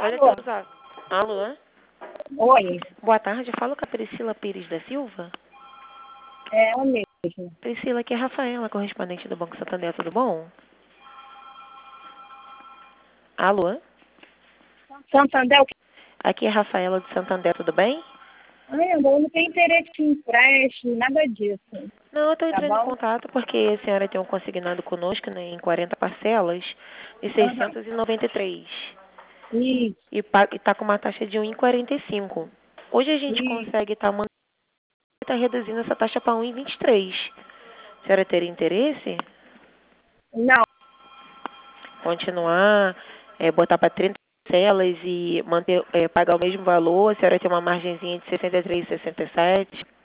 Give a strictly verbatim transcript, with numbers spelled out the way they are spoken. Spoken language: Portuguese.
Olha Alô? teu zap. Alô? Oi, Boa tarde, falo com a Priscila Pires da Silva. é o mesmo. Priscila, aqui é a Rafaela, correspondente do Banco Santander, tudo bom? Alô? Santander, o que? Aqui é a Rafaela do Santander, tudo bem? Ai, amor, eu não tenho interesse em empréstimo, nada disso. Não, eu estou Tá entrando em bom? contato porque a senhora tem um consignado conosco, né, em quarenta parcelas de Aham. seiscentos e noventa e três Isso, e está com uma taxa de um vírgula quarenta e cinco. Hoje a gente isso. consegue estar tá reduzindo essa taxa para um vírgula vinte e três. A senhora teria interesse? Não, Continuar, é, botar para trinta parcelas e manter, é, pagar o mesmo valor, a senhora tem uma margenzinha de sessenta e três, sessenta e sete.